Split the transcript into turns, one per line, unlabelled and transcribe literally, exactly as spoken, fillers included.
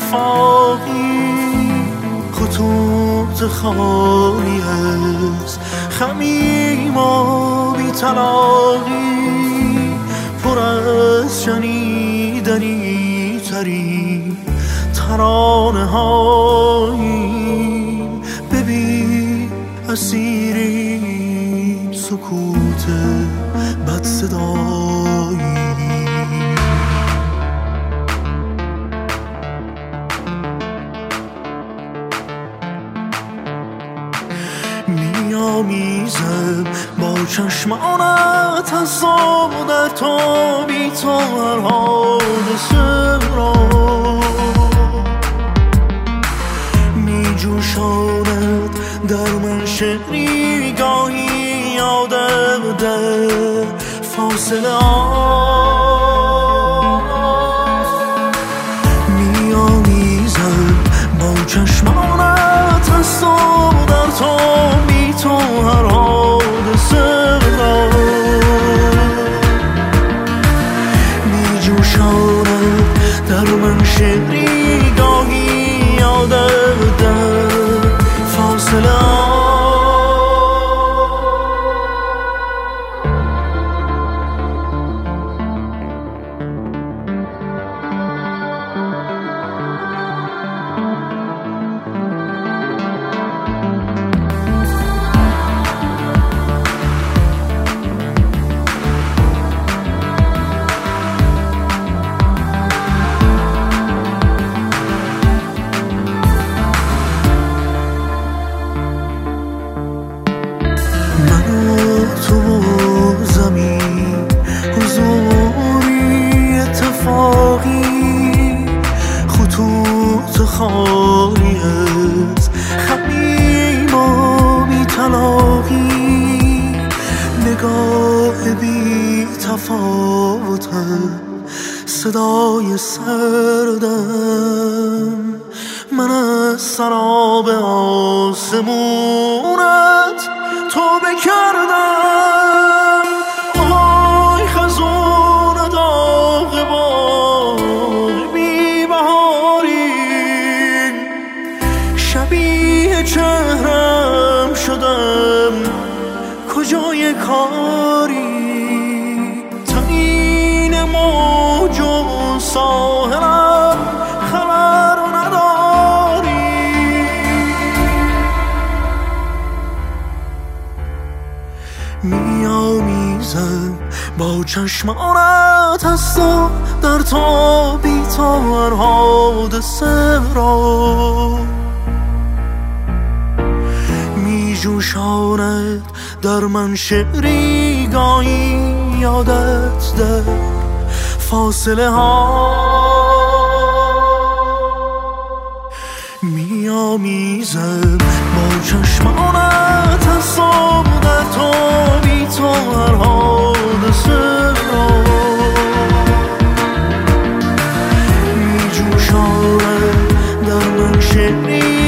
اتفاقی خطوط خالی از خمیم و بی طلاقی پر از شنیدنی ترین ترانه هاییم. ببین اسیریم سکوت بد صدایی. میامیزم با چشمانت از در تو بی تو هر حادثه را میجوشاند در من شعری گاهی یادم در فاصله ها. میامیزم با چشمانت از در تو بی تو هر حادثه را میجوشاند در من شعری گاهی یادم در فاصله ها. تو زمین حضوری اتفاقی خطوط خالی از خمیم و بی طلاقی نگاه بی تفاوتم صدای سردم من از سراب آسمونت تو بکردم. آهای خزون داغ باغ بی بهاری شبیه چهرم شدم کجای کاری تنین موج و ساحلم خبر نداری. میامیزم با چشمانت از تو در تو بی تو هر حادثه را میجوشاند در من شعری گاهی یادت در فاصله ها. میامیزم با چشمانت از در تو بی تو هر حادثه را میجوشاند در من شعری